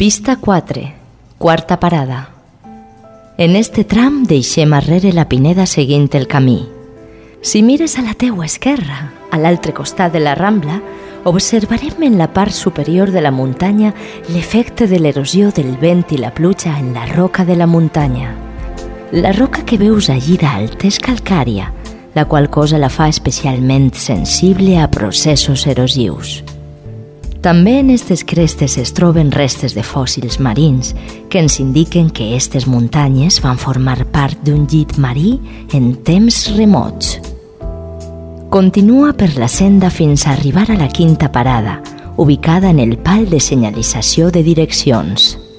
Pista 4, quarta parada. En este tram deixem arrere la Pineda seguint el camí. Si mires a la teua esquerra, a l'altre costat de la Rambla, observarem en la part superior de la muntanya l'efecte de l'erosió del vent i la pluja en la roca de la muntanya. La roca que veus allí dalt és calcària, la qual cosa la fa especialment sensible a processos erosius. També en aquestes crestes es troben restes de fòssils marins que ens indiquen que aquestes muntanyes van formar part d'un llit marí en temps remots. Continua per la senda fins a arribar a la quinta parada, ubicada en el pal de senyalització de direccions.